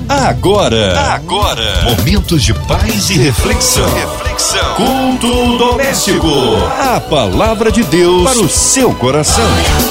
Agora, momentos de paz e reflexão. Culto doméstico. A palavra de Deus para o seu coração.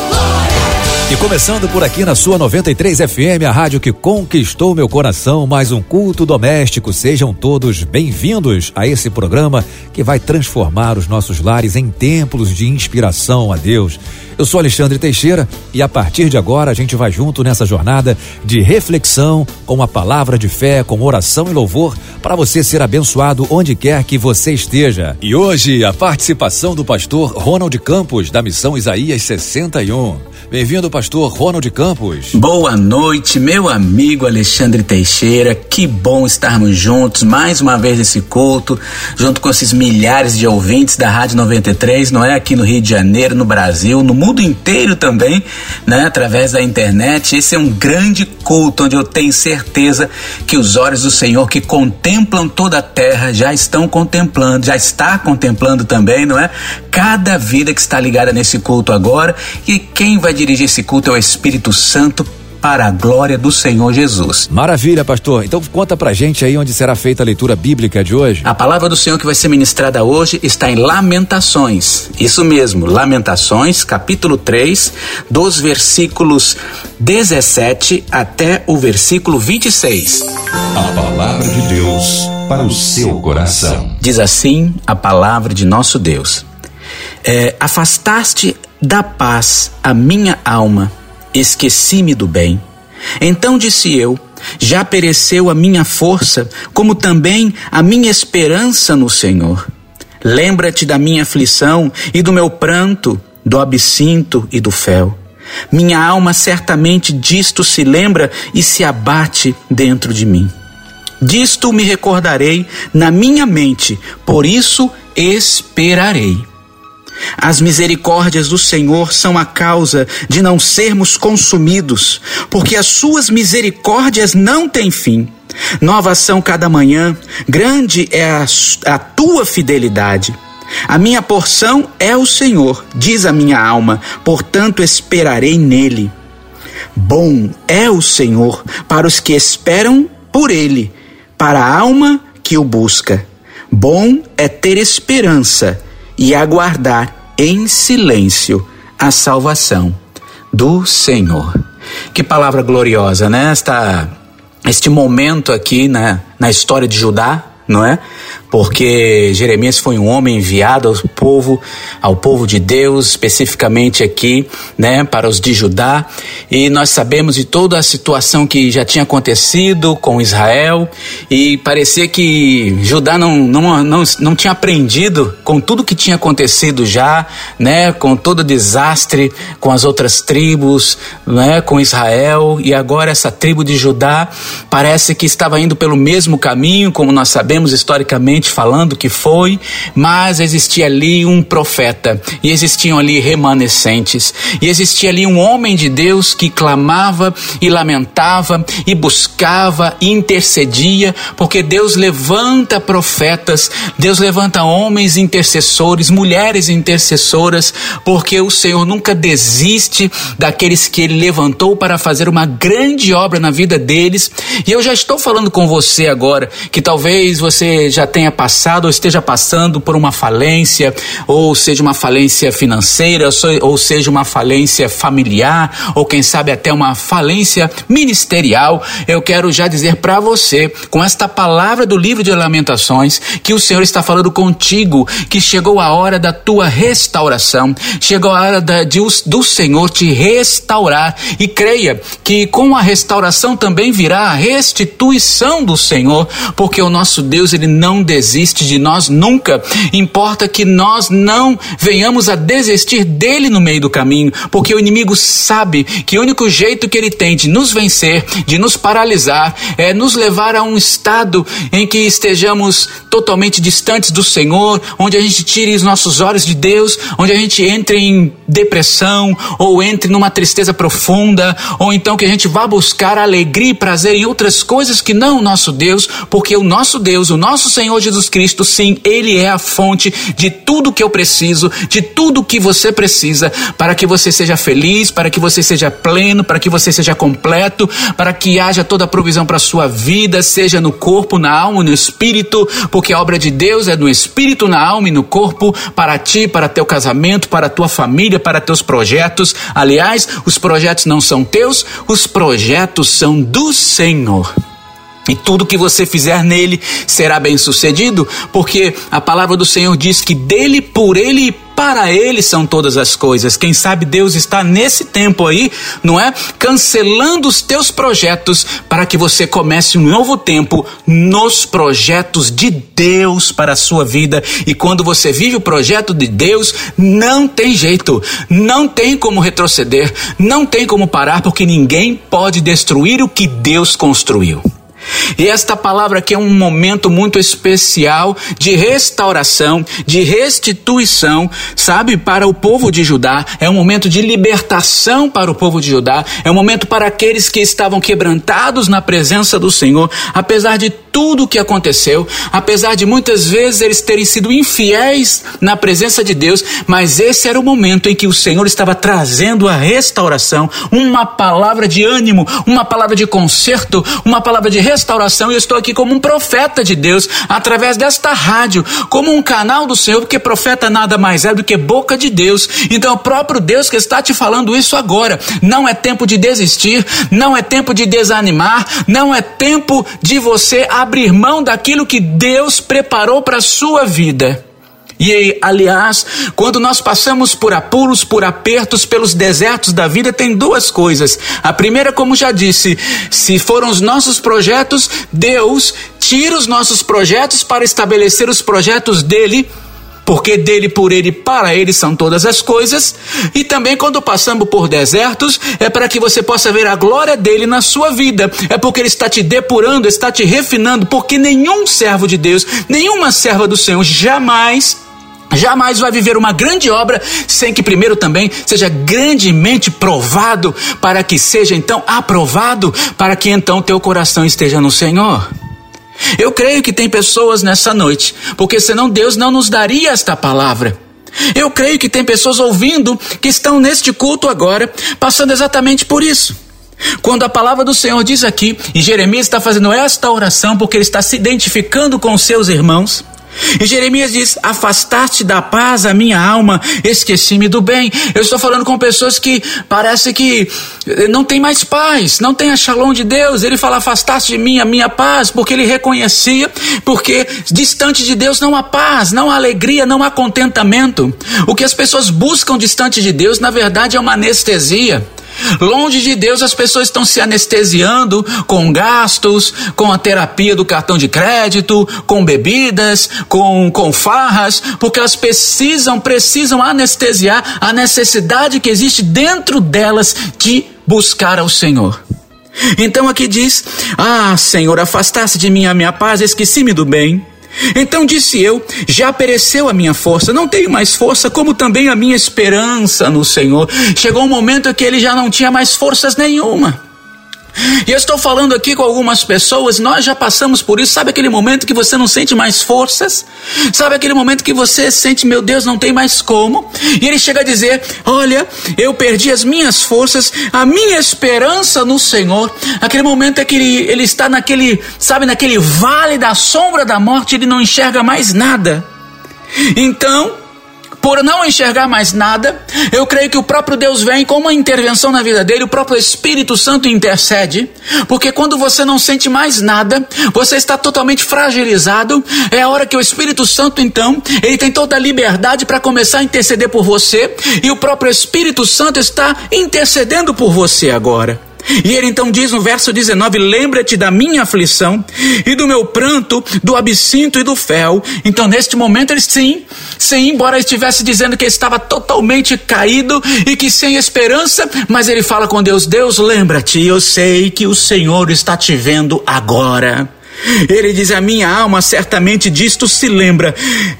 E começando por aqui na sua 93 FM, a rádio que conquistou meu coração, mais um culto doméstico. Sejam todos bem-vindos a esse programa que vai transformar os nossos lares em templos de inspiração a Deus. Eu sou Alexandre Teixeira e a partir de agora a gente vai junto nessa jornada de reflexão com a palavra de fé, com oração e louvor para você ser abençoado onde quer que você esteja. E hoje a participação do pastor Ronald Campos da Missão Isaías 61. Bem-vindo, pastor Ronald Campos. Boa noite, meu amigo Alexandre Teixeira. Que bom estarmos juntos mais uma vez nesse culto, junto com esses milhares de ouvintes da Rádio 93, não é? Aqui no Rio de Janeiro, no Brasil, no mundo inteiro também, né? Através da internet. Esse é um grande culto onde eu tenho certeza que os olhos do Senhor que contemplam toda a terra já está contemplando também, não é? Cada vida que está ligada nesse culto agora, e quem vai dirigir esse culto é o Espírito Santo para a glória do Senhor Jesus. Maravilha, pastor. Então conta pra gente aí onde será feita a leitura bíblica de hoje. A palavra do Senhor que vai ser ministrada hoje está em Lamentações. Isso mesmo, Lamentações, capítulo 3, dos versículos 17 até o versículo 26. A palavra de Deus para o seu coração. Diz assim a palavra de nosso Deus. Afastaste da paz a minha alma, esqueci-me do bem. Então disse eu, já pereceu a minha força, como também a minha esperança no Senhor. Lembra-te da minha aflição e do meu pranto, do absinto e do fel. Minha alma certamente disto se lembra e se abate dentro de mim. Disto me recordarei na minha mente, por isso esperarei. As misericórdias do Senhor são a causa de não sermos consumidos, porque as suas misericórdias não têm fim. Novas são cada manhã, grande é a tua fidelidade. A minha porção é o Senhor, diz a minha alma, portanto esperarei nele. Bom é o Senhor para os que esperam por ele, para a alma que o busca. Bom é ter esperança e aguardar em silêncio a salvação do Senhor. Que palavra gloriosa, né? Este momento aqui na história de Judá, não é? Porque Jeremias foi um homem enviado ao povo de Deus, especificamente aqui, né, para os de Judá, e nós sabemos de toda a situação que já tinha acontecido com Israel, e parecia que Judá não tinha aprendido com tudo que tinha acontecido já, né, com todo o desastre com as outras tribos, né, com Israel, e agora essa tribo de Judá parece que estava indo pelo mesmo caminho, como nós sabemos historicamente falando que foi, mas existia ali um profeta, e existiam ali remanescentes, e existia ali um homem de Deus que clamava e lamentava e buscava e intercedia, porque Deus levanta profetas, Deus levanta homens intercessores, mulheres intercessoras, porque o Senhor nunca desiste daqueles que Ele levantou para fazer uma grande obra na vida deles. E eu já estou falando com você agora, que talvez você já tenha passado ou esteja passando por uma falência, ou seja uma falência financeira, ou seja uma falência familiar, ou quem sabe até uma falência ministerial. Eu quero já dizer para você, com esta palavra do livro de Lamentações, que o Senhor está falando contigo, que chegou a hora da tua restauração, chegou a hora do Senhor te restaurar, e creia que com a restauração também virá a restituição do Senhor, porque o nosso Deus, Ele não desiste de nós nunca. Importa que nós não venhamos a desistir dele no meio do caminho, porque o inimigo sabe que o único jeito que ele tem de nos vencer, de nos paralisar, é nos levar a um estado em que estejamos totalmente distantes do Senhor, onde a gente tire os nossos olhos de Deus, onde a gente entre em depressão, ou entre numa tristeza profunda, ou então que a gente vá buscar alegria e prazer em outras coisas que não o nosso Deus, porque o nosso Deus, o nosso Senhor Jesus Cristo, sim, Ele é a fonte de tudo que eu preciso, de tudo que você precisa, para que você seja feliz, para que você seja pleno, para que você seja completo, para que haja toda a provisão para a sua vida, seja no corpo, na alma, no espírito, porque a obra de Deus é no espírito, na alma e no corpo, para ti, para teu casamento, para a tua família, para teus projetos. Aliás, os projetos não são teus, os projetos são do Senhor. E tudo que você fizer nele será bem sucedido, porque a palavra do Senhor diz que dele, por ele e para ele são todas as coisas. Quem sabe Deus está nesse tempo aí, não é? Cancelando os teus projetos para que você comece um novo tempo nos projetos de Deus para a sua vida. E quando você vive o projeto de Deus, não tem jeito, não tem como retroceder, não tem como parar, porque ninguém pode destruir o que Deus construiu. E esta palavra aqui é um momento muito especial de restauração, de restituição, sabe, para o povo de Judá. É um momento de libertação para o povo de Judá. É um momento para aqueles que estavam quebrantados na presença do Senhor, apesar de tudo o que aconteceu, apesar de muitas vezes eles terem sido infiéis na presença de Deus, mas esse era o momento em que o Senhor estava trazendo a restauração, uma palavra de ânimo, uma palavra de conserto, uma palavra de restauração. E eu estou aqui como um profeta de Deus, através desta rádio, como um canal do Senhor, porque profeta nada mais é do que boca de Deus. Então é o próprio Deus que está te falando isso agora. Não é tempo de desistir, não é tempo de desanimar, não é tempo de você abrir mão daquilo que Deus preparou para a sua vida. E aliás, quando nós passamos por apuros, por apertos, pelos desertos da vida, tem duas coisas. A primeira, como já disse, se foram os nossos projetos, Deus tira os nossos projetos para estabelecer os projetos dele, porque dele, por ele, para ele são todas as coisas. E também quando passamos por desertos, é para que você possa ver a glória dele na sua vida. É porque ele está te depurando, está te refinando, porque nenhum servo de Deus, nenhuma serva do Senhor jamais vai viver uma grande obra sem que primeiro também seja grandemente provado, para que seja então aprovado, para que então teu coração esteja no Senhor. Eu creio que tem pessoas nessa noite, porque senão Deus não nos daria esta palavra. Eu creio que tem pessoas ouvindo que estão neste culto agora, passando exatamente por isso. Quando a palavra do Senhor diz aqui, e Jeremias está fazendo esta oração porque ele está se identificando com os seus irmãos, e Jeremias diz: afastaste da paz a minha alma, esqueci-me do bem. Eu estou falando com pessoas que parece que não tem mais paz, não tem a shalom de Deus. Ele fala: afastaste de mim a minha paz, porque ele reconhecia, porque distante de Deus não há paz, não há alegria, não há contentamento. O que as pessoas buscam distante de Deus, na verdade, é uma anestesia. Longe de Deus, as pessoas estão se anestesiando com gastos, com a terapia do cartão de crédito, com bebidas, com farras, porque elas precisam anestesiar a necessidade que existe dentro delas de buscar ao Senhor. Então aqui diz: ah, Senhor, afastaste de mim a minha paz, esqueci-me do bem. Então disse eu: já pereceu a minha força, não tenho mais força, como também a minha esperança no Senhor. Chegou um momento em que ele já não tinha mais forças nenhuma. E eu estou falando aqui com algumas pessoas, nós já passamos por isso. Sabe aquele momento que você não sente mais forças? Sabe aquele momento que você sente: meu Deus, não tem mais como? E ele chega a dizer: olha, eu perdi as minhas forças, a minha esperança no Senhor. Aquele momento é que ele está naquele vale da sombra da morte, ele não enxerga mais nada. Então, por não enxergar mais nada, eu creio que o próprio Deus vem com uma intervenção na vida dele, o próprio Espírito Santo intercede, porque quando você não sente mais nada, você está totalmente fragilizado. É a hora que o Espírito Santo, então, ele tem toda a liberdade para começar a interceder por você, e o próprio Espírito Santo está intercedendo por você agora. E ele então diz no verso 19: lembra-te da minha aflição e do meu pranto, do absinto e do fel. Então neste momento ele sim, embora ele estivesse dizendo que ele estava totalmente caído e que sem esperança, mas ele fala com Deus: Deus, lembra-te, eu sei que o Senhor está te vendo agora. Ele diz: a minha alma certamente disto se lembra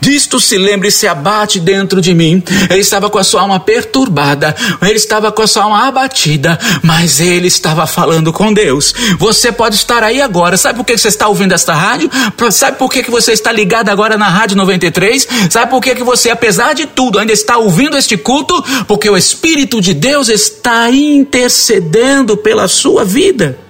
e se abate dentro de mim. Ele estava com a sua alma perturbada, ele estava com a sua alma abatida, mas ele estava falando com Deus. Você pode estar aí agora. Sabe por que você está ouvindo esta rádio? Sabe por que você está ligado agora na Rádio 93? Sabe por que você, apesar de tudo, ainda está ouvindo este culto? Porque o Espírito de Deus está intercedendo pela sua vida.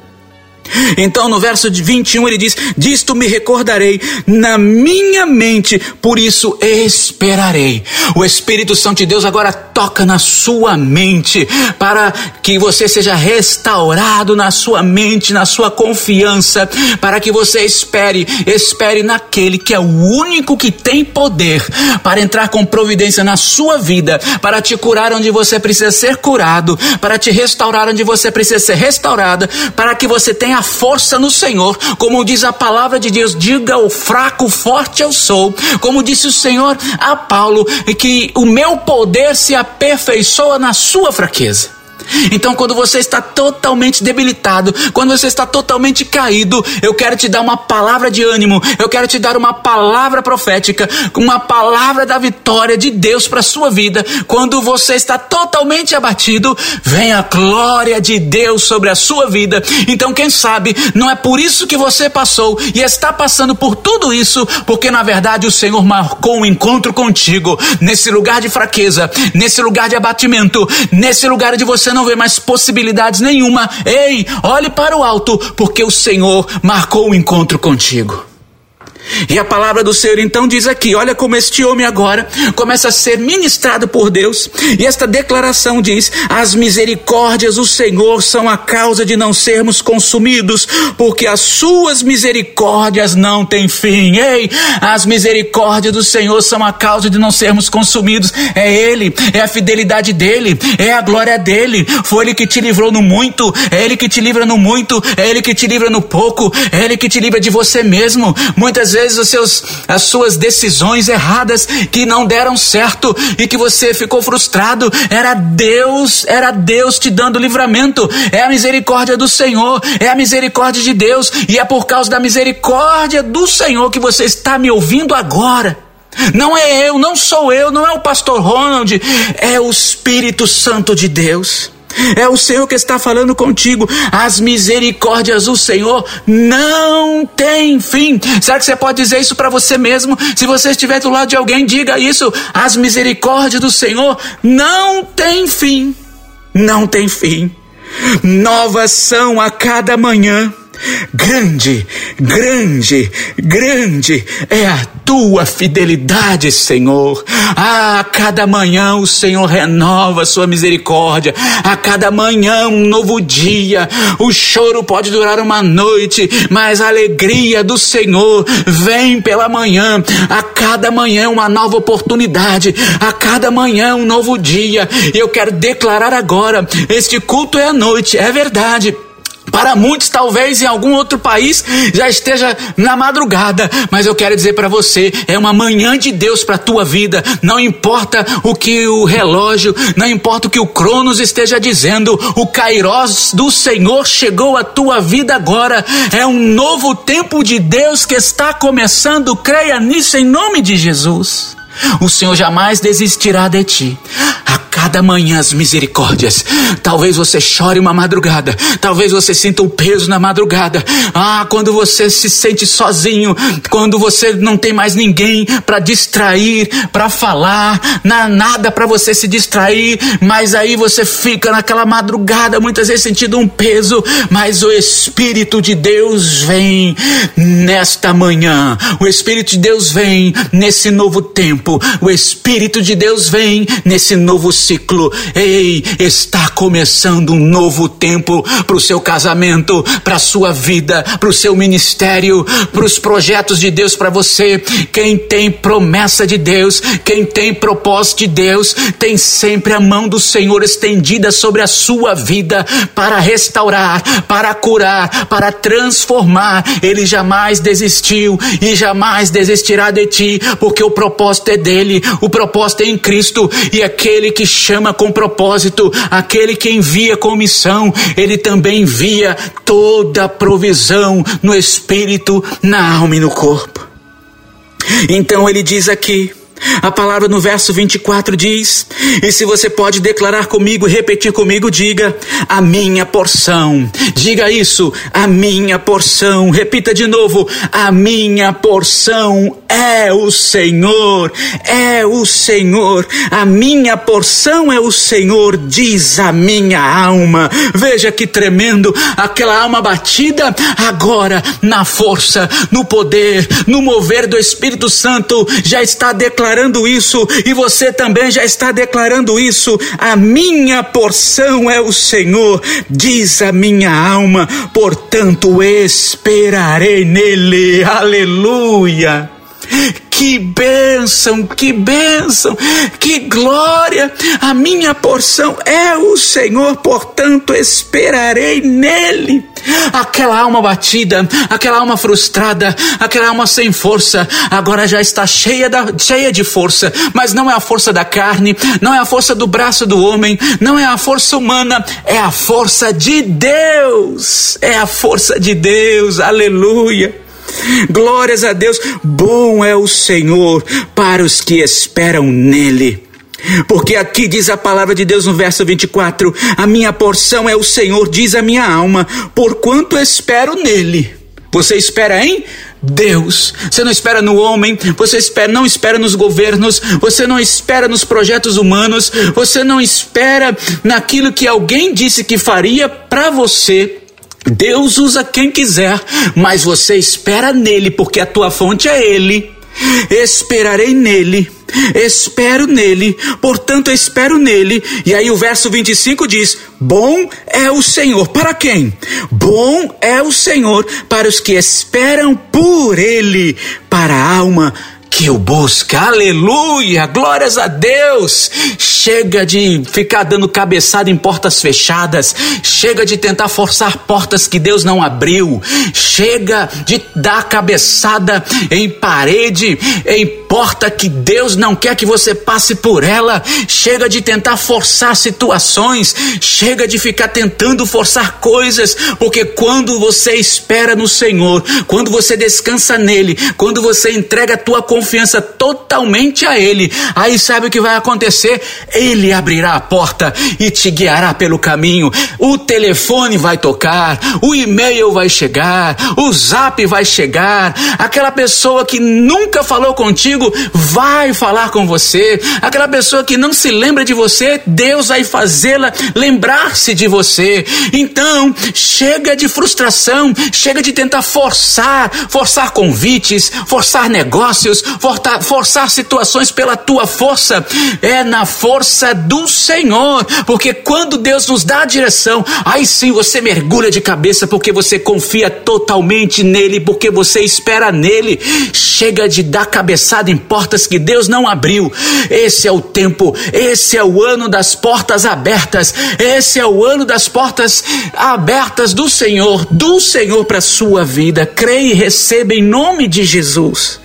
Então no verso 21 ele diz: disto me recordarei na minha mente, por isso esperarei. O Espírito Santo de Deus agora toca na sua mente, para que você seja restaurado na sua mente, na sua confiança, para que você espere naquele que é o único que tem poder para entrar com providência na sua vida, para te curar onde você precisa ser curado, para te restaurar onde você precisa ser restaurada, para que você tenha força no Senhor. Como diz a palavra de Deus: diga ao fraco, forte eu sou. Como disse o Senhor a Paulo, que o meu poder se aperfeiçoa na sua fraqueza. Então, quando você está totalmente debilitado, quando você está totalmente caído, eu quero te dar uma palavra de ânimo, eu quero te dar uma palavra profética, uma palavra da vitória de Deus para a sua vida. Quando você está totalmente abatido, vem a glória de Deus sobre a sua vida. Então, quem sabe, não é por isso que você passou e está passando por tudo isso, porque na verdade o Senhor marcou um encontro contigo, nesse lugar de fraqueza, nesse lugar de abatimento, nesse lugar de você não vê mais possibilidades nenhuma. Ei, olhe para o alto, porque o Senhor marcou um encontro contigo. E a palavra do Senhor então diz aqui: olha como este homem agora começa a ser ministrado por Deus. E esta declaração diz: as misericórdias do Senhor são a causa de não sermos consumidos, porque as suas misericórdias não têm fim. Ei, as misericórdias do Senhor são a causa de não sermos consumidos. É Ele, é a fidelidade dele, é a glória dele. Foi Ele que te livrou no muito, é Ele que te livra no muito, é Ele que te livra no pouco, é Ele que te livra de você mesmo. Muitas vezes as suas decisões erradas que não deram certo e que você ficou frustrado, era Deus te dando livramento. É a misericórdia do Senhor, é a misericórdia de Deus, e é por causa da misericórdia do Senhor que você está me ouvindo agora. Não é eu, não sou eu, não é o pastor Ronald, é o Espírito Santo de Deus. É o Senhor que está falando contigo. As misericórdias do Senhor não têm fim. Será que você pode dizer isso para você mesmo? Se você estiver do lado de alguém, diga isso: as misericórdias do Senhor não têm fim. Não tem fim. Novas são a cada manhã. Grande, grande, grande é a tua fidelidade, Senhor. A cada manhã o Senhor renova a sua misericórdia. A cada manhã um novo dia. O choro pode durar uma noite, mas a alegria do Senhor vem pela manhã. A cada manhã uma nova oportunidade. A cada manhã um novo dia. E eu quero declarar agora: este culto é à noite, é verdade. Para muitos, talvez em algum outro país já esteja na madrugada, mas eu quero dizer para você, é uma manhã de Deus para a tua vida. Não importa o que o relógio, não importa o que o Cronos esteja dizendo, o Kairos do Senhor chegou à tua vida agora. É um novo tempo de Deus que está começando. Creia nisso em nome de Jesus. O Senhor jamais desistirá de ti. A cada manhã as misericórdias. Talvez você chore uma madrugada, talvez você sinta um peso na madrugada. Quando você se sente sozinho, quando você não tem mais ninguém para distrair, para falar, nada para você se distrair, mas aí você fica naquela madrugada, muitas vezes sentindo um peso, mas o Espírito de Deus vem nesta manhã. O Espírito de Deus vem nesse novo tempo. O Espírito de Deus vem nesse novo ciclo. Ei, está começando um novo tempo para o seu casamento, para a sua vida, para o seu ministério, para os projetos de Deus para você. Quem tem promessa de Deus, quem tem propósito de Deus, tem sempre a mão do Senhor estendida sobre a sua vida para restaurar, para curar, para transformar. Ele jamais desistiu e jamais desistirá de ti, porque o propósito é dele, o propósito é em Cristo, e aquele que chama com propósito, aquele que envia com missão, ele também envia toda a provisão no espírito, na alma e no corpo. Então ele diz aqui, a palavra no verso 24 diz, e se você pode declarar comigo e repetir comigo, diga: a minha porção. Diga isso: a minha porção. Repita de novo: a minha porção é o Senhor, é o Senhor. A minha porção é o Senhor, diz a minha alma. Veja que tremendo, aquela alma batida, agora na força, no poder, no mover do Espírito Santo, já está declarando isso, e você também já está declarando isso. A minha porção é o Senhor, diz a minha alma, portanto esperarei nele. Aleluia! Que bênção, que bênção, que glória! A minha porção é o Senhor, portanto esperarei nele. Aquela alma batida, aquela alma frustrada, aquela alma sem força, agora já está cheia de força, mas não é a força da carne, não é a força do braço do homem, não é a força humana, é a força de Deus, é a força de Deus. Aleluia! Glórias a Deus. Bom é o Senhor para os que esperam nele. Porque aqui diz a palavra de Deus no verso 24: a minha porção é o Senhor, diz a minha alma, porquanto espero nele. Você espera em Deus. Você não espera no homem, você não espera nos governos, você não espera nos projetos humanos, você não espera naquilo que alguém disse que faria para você. Deus usa quem quiser, mas você espera nele, porque a tua fonte é ele. Esperarei nele, espero nele, portanto espero nele. E aí o verso 25 diz: bom é o Senhor. Para quem? Bom é o Senhor para os que esperam por ele, para a alma que o busca. Aleluia, glórias a Deus. Chega de ficar dando cabeçada em portas fechadas, chega de tentar forçar portas que Deus não abriu, chega de dar cabeçada em parede, em porta que Deus não quer que você passe por ela, chega de tentar forçar situações, chega de ficar tentando forçar coisas, porque quando você espera no Senhor, quando você descansa nele, quando você entrega a tua confiança totalmente a ele, aí sabe o que vai acontecer? Ele abrirá a porta e te guiará pelo caminho. O telefone vai tocar, o e-mail vai chegar, o zap vai chegar, aquela pessoa que nunca falou contigo vai falar com você, aquela pessoa que não se lembra de você, Deus vai fazê-la lembrar-se de você. Então chega de frustração, chega de tentar forçar convites, forçar negócios, forçar situações pela tua força. É na força do Senhor, porque quando Deus nos dá a direção, aí sim você mergulha de cabeça, porque você confia totalmente nele, porque você espera nele. Chega de dar cabeçada em portas que Deus não abriu. Esse é o tempo, esse é o ano das portas abertas, esse é o ano das portas abertas do Senhor para a sua vida. Creia e receba em nome de Jesus.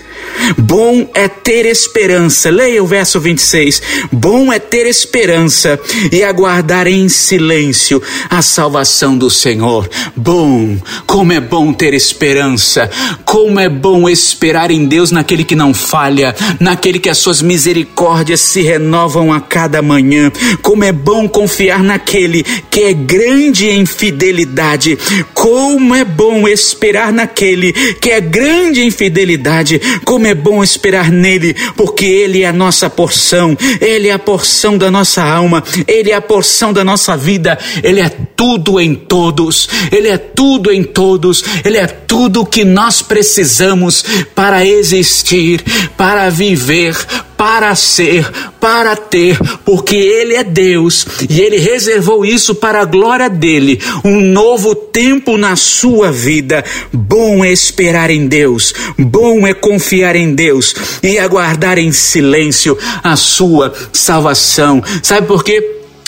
Bom é ter esperança. Leia o verso 26. Bom é ter esperança e aguardar em silêncio a salvação do Senhor. Bom, como é bom ter esperança. Como é bom esperar em Deus, naquele que não falha, naquele que as suas misericórdias se renovam a cada manhã. Como é bom confiar naquele que é grande em fidelidade. Como é bom esperar naquele que é grande em fidelidade. Como é bom esperar nele, porque ele é a nossa porção, ele é a porção da nossa alma, ele é a porção da nossa vida, ele é tudo em todos, ele é tudo em todos, ele é tudo que nós precisamos para existir, para viver, para ser, para ter, porque ele é Deus e ele reservou isso para a glória dele, um novo tempo na sua vida. Bom é esperar em Deus, bom é confiar em Deus e aguardar em silêncio a sua salvação. Sabe por quê?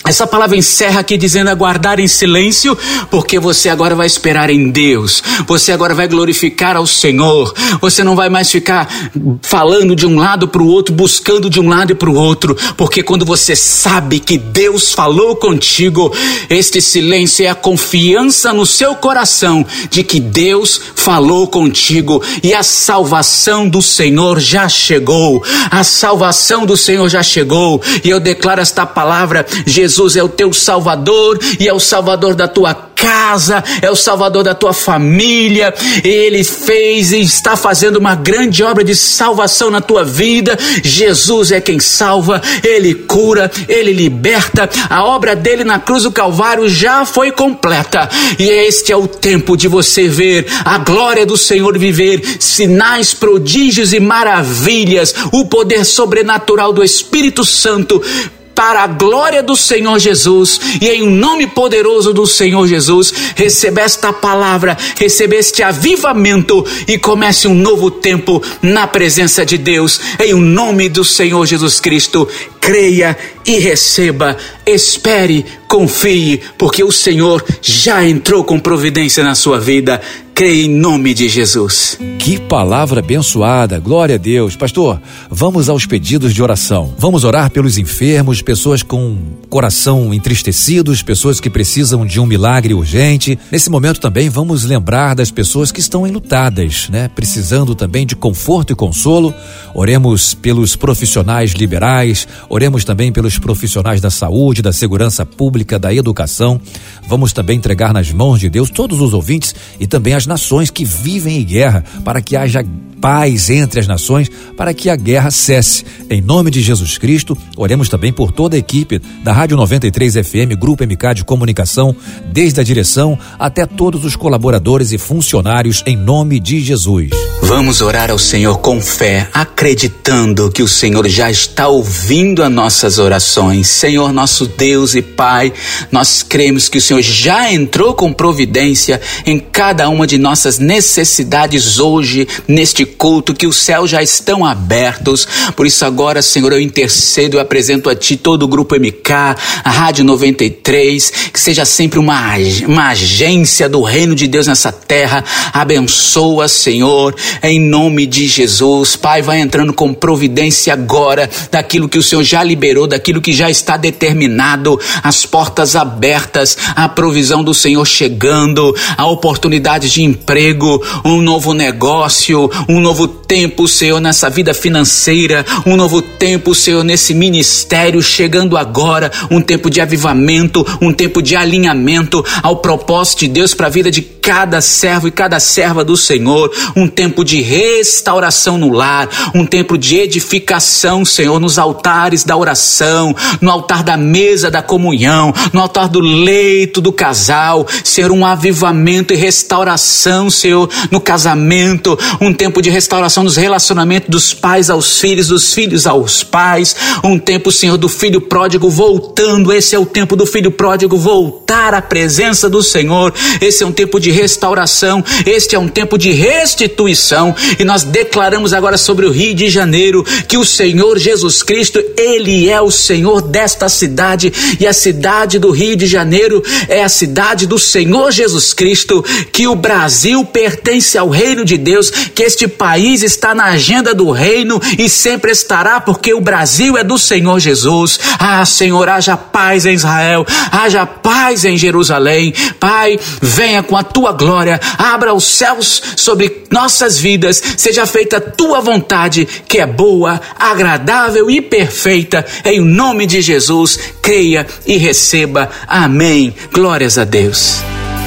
Essa palavra encerra aqui dizendo aguardar em silêncio, porque você agora vai esperar em Deus, você agora vai glorificar ao Senhor, você não vai mais ficar falando de um lado para o outro, buscando de um lado e para o outro, porque quando você sabe que Deus falou contigo, este silêncio é a confiança no seu coração de que Deus falou contigo e a salvação do Senhor já chegou, a salvação do Senhor já chegou, e eu declaro esta palavra: Jesus é o teu Salvador e é o Salvador da tua casa, é o Salvador da tua família. Ele fez e está fazendo uma grande obra de salvação na tua vida. Jesus é quem salva, Ele cura, Ele liberta. A obra dele na cruz do Calvário já foi completa, e este é o tempo de você ver a glória do Senhor, viver sinais, prodígios e maravilhas, o poder sobrenatural do Espírito Santo, para a glória do Senhor Jesus. E em nome poderoso do Senhor Jesus, receba esta palavra, receba este avivamento e comece um novo tempo na presença de Deus. Em nome do Senhor Jesus Cristo, creia e receba, espere, confie, porque o Senhor já entrou com providência na sua vida. Creia em nome de Jesus. Que palavra abençoada, glória a Deus. Pastor, vamos aos pedidos de oração. Vamos orar pelos enfermos, pessoas com coração entristecidos, pessoas que precisam de um milagre urgente. Nesse momento também vamos lembrar das pessoas que estão enlutadas, né? Precisando também de conforto e consolo. Oremos pelos profissionais liberais, oremos também pelos profissionais da saúde, da segurança pública, da educação. Vamos também entregar nas mãos de Deus todos os ouvintes e também as nações que vivem em guerra, para que haja paz entre as nações, para que a guerra cesse. Em nome de Jesus Cristo, oremos também por toda a equipe da Rádio 93 FM, Grupo MK de Comunicação, desde a direção até todos os colaboradores e funcionários, em nome de Jesus. Vamos orar ao Senhor com fé, acreditando que o Senhor já está ouvindo as nossas orações. Senhor, nosso Deus e Pai, nós cremos que o Senhor já entrou com providência em cada uma de nossas necessidades hoje, neste culto, que os céus já estão abertos. Por isso agora, Senhor, eu intercedo, eu apresento a Ti todo o Grupo MK, a Rádio 93, que seja sempre uma agência do reino de Deus nessa terra. Abençoa, Senhor, em nome de Jesus. Pai, vai entrando com providência agora daquilo que o Senhor já liberou, daquilo que já está determinado, as portas abertas, a provisão do Senhor chegando, a oportunidade de emprego, um novo negócio, um novo tempo, Senhor, nessa vida financeira, um novo tempo, Senhor, nesse ministério chegando agora, um tempo de avivamento, um tempo de alinhamento ao propósito de Deus para a vida de cada servo e cada serva do Senhor, um tempo de restauração no lar, um tempo de edificação, Senhor, nos altares da oração, no altar da mesa da comunhão, no altar do leito do casal, Senhor, um avivamento e restauração, Senhor, no casamento, um tempo de restauração nos relacionamentos dos pais aos filhos, dos filhos aos pais, um tempo, Senhor, do filho pródigo voltando. Esse é o tempo do filho pródigo voltar à presença do Senhor. Esse é um tempo de restauração, este é um tempo de restituição, e nós declaramos agora sobre o Rio de Janeiro que o Senhor Jesus Cristo, Ele é o Senhor desta cidade, e a cidade do Rio de Janeiro é a cidade do Senhor Jesus Cristo, que o Brasil pertence ao reino de Deus, que este país está na agenda do reino e sempre estará, porque o Brasil é do Senhor Jesus. Ah, Senhor, haja paz em Israel, haja paz em Jerusalém. Pai, venha com a tua glória, abra os céus sobre nossas vidas, seja feita a tua vontade, que é boa, agradável e perfeita. Em nome de Jesus, creia e receba. Amém. Glórias a Deus.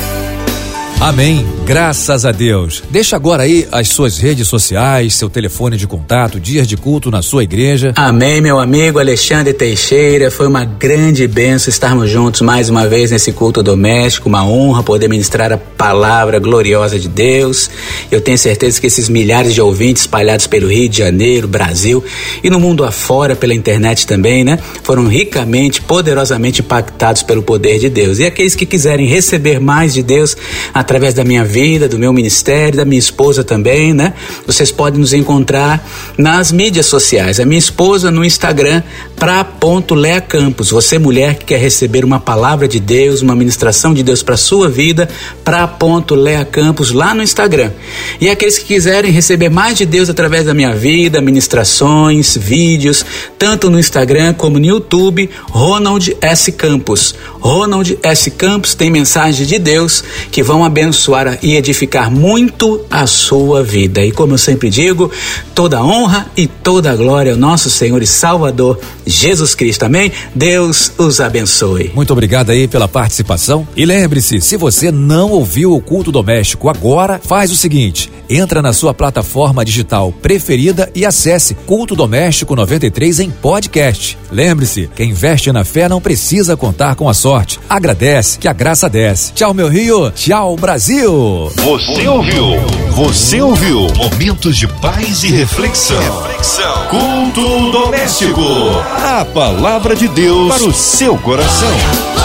Amém, graças a Deus. Deixa agora aí as suas redes sociais, seu telefone de contato, dias de culto na sua igreja. Amém, meu amigo Alexandre Teixeira. Foi uma grande bênção estarmos juntos mais uma vez nesse culto doméstico, uma honra poder ministrar a palavra gloriosa de Deus. Eu tenho certeza que esses milhares de ouvintes espalhados pelo Rio de Janeiro, Brasil e no mundo afora, pela internet também, né? Foram ricamente, poderosamente impactados pelo poder de Deus. E aqueles que quiserem receber mais de Deus, a através da minha vida, do meu ministério, da minha esposa também, né? Vocês podem nos encontrar nas mídias sociais. A minha esposa no Instagram, pra.leacampos. Você, mulher que quer receber uma palavra de Deus, uma ministração de Deus para sua vida, pra.leacampos lá no Instagram. E aqueles que quiserem receber mais de Deus através da minha vida, ministrações, vídeos, tanto no Instagram como no YouTube, Ronald S. Campos. Ronald S. Campos tem mensagens de Deus que vão abençoar e edificar muito a sua vida. E como eu sempre digo, toda honra e toda glória ao nosso Senhor e Salvador Jesus Cristo. Amém? Deus os abençoe. Muito obrigado aí pela participação. E lembre-se, se você não ouviu o Culto Doméstico agora, faz o seguinte: entra na sua plataforma digital preferida e acesse Culto Doméstico 93 em podcast. Lembre-se, quem investe na fé não precisa contar com a sorte. Agradece que a graça desce. Tchau, meu Rio. Tchau, Brasil. Você ouviu momentos de paz e reflexão. Culto doméstico. A palavra de Deus para o seu coração.